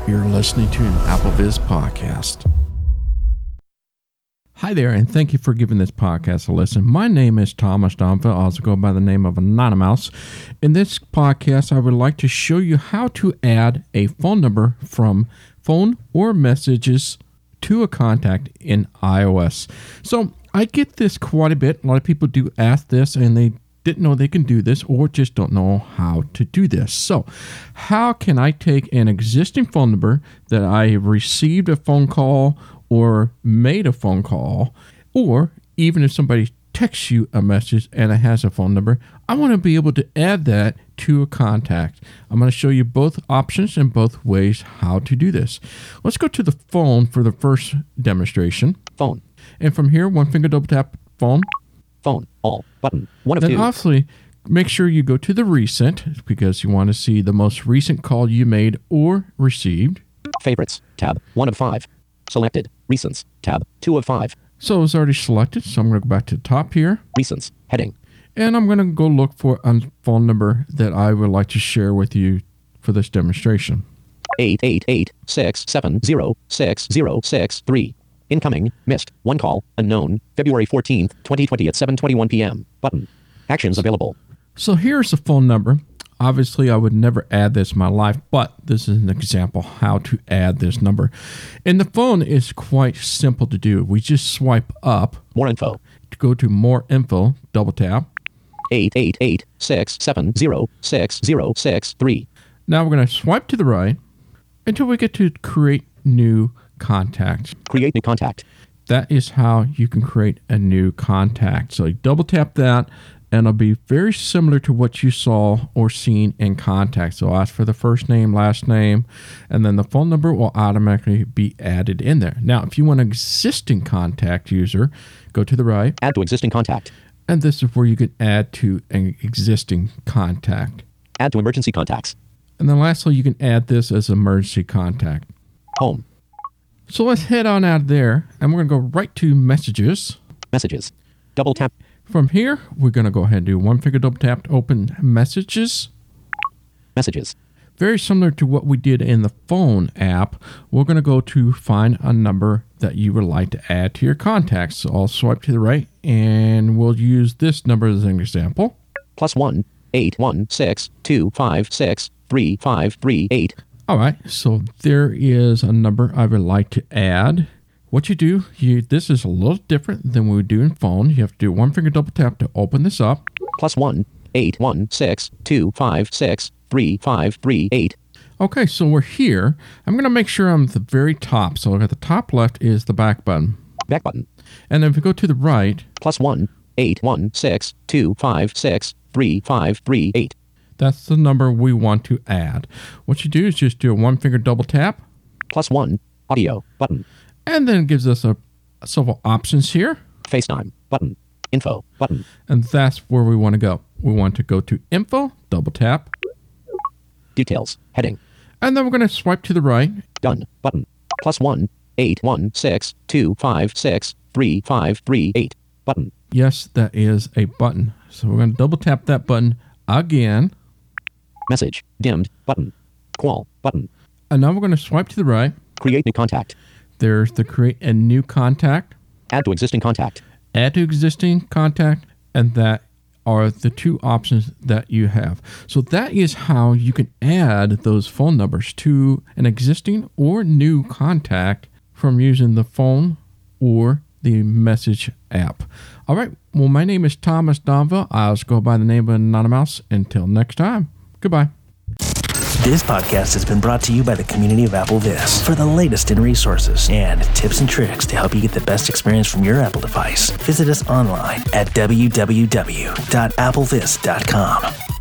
You're listening to an AppleVis podcast. Hi there, and thank you for giving this podcast a listen. My name is Thomas Donva. I also go by the name of Anonymous. In this podcast, I would like to show you how to add a phone number from phone or messages to a contact in iOS. So I get this quite a bit. A lot of people do ask this, and they didn't know they can do this or just don't know how to do this. So how can I take an existing phone number that I received a phone call or made a phone call, or even if somebody texts you a message and it has a phone number, I want to be able to add that to a contact. I'm going to show you both options and both ways how to do this. Let's go to the phone for the first demonstration. Phone. And from here, one finger double tap phone. Phone. All. Button. One of then two. Obviously, make sure you go to the recent because you want to see the most recent call you made or received. Favorites. Tab. 1 of 5. Selected. Recents. Tab. 2 of 5. So it's already selected. So I'm going to go back to the top here. Recents. Heading. And I'm going to go look for a phone number that I would like to share with you for this demonstration. 888-670-6063. Incoming. Missed. One call. Unknown. February 14th, 2020 at 7:21 p.m. Button. Actions available. So here's the phone number. Obviously, I would never add this in my life, but this is an example how to add this number. And the phone is quite simple to do. We just swipe up. More info. To go to more info, double tap. 888-670-6063. Now we're going to swipe to the right until we get to create new contact. Create new contact. That is how you can create a new contact. So you double tap that, and it'll be very similar to what you saw or seen in contact. So ask for the first name, last name, and then the phone number will automatically be added in there. Now, if you want an existing contact user, go to the right. Add to existing contact. And this is where you can add to an existing contact. Add to emergency contacts. And then lastly, you can add this as emergency contact. Home. So let's head on out of there, and we're going to go right to messages. Messages. Double tap. From here, we're going to go ahead and do one finger double tap to open messages. Messages. Very similar to what we did in the phone app, we're going to go to find a number that you would like to add to your contacts. So I'll swipe to the right, and we'll use this number as an example. +1 816 256 3538. All right, so there is a number I would like to add. What you do, this is a little different than we would do in phone. You have to do one finger double tap to open this up. +1 816 256 3538. Okay, so we're here. I'm going to make sure I'm at the very top. So at the top left is the back button. Back button. And then if we go to the right. +1 816 256 3538. That's the number we want to add. What you do is just do a one finger double tap. +1 audio button. And then it gives us several options here. FaceTime button. Info button. And that's where we want to go. We want to go to info, double tap. Details, heading. And then we're going to swipe to the right. Done button. +1 816 256 3538 button. Yes, that is a button. So we're going to double tap that button again. Message dimmed button. Qual button. And now we're going to swipe to the right. Create new contact. There's the create a new contact. Add to existing contact. Add to existing contact. And that are the two options that you have. So that is how you can add those phone numbers to an existing or new contact from using the phone or the message app. All right. Well, my name is Thomas Donva. I'll just go by the name of Anonymous. Until next time. Goodbye. This podcast has been brought to you by the community of AppleVis. For the latest in resources and tips and tricks to help you get the best experience from your Apple device, visit us online at www.applevis.com.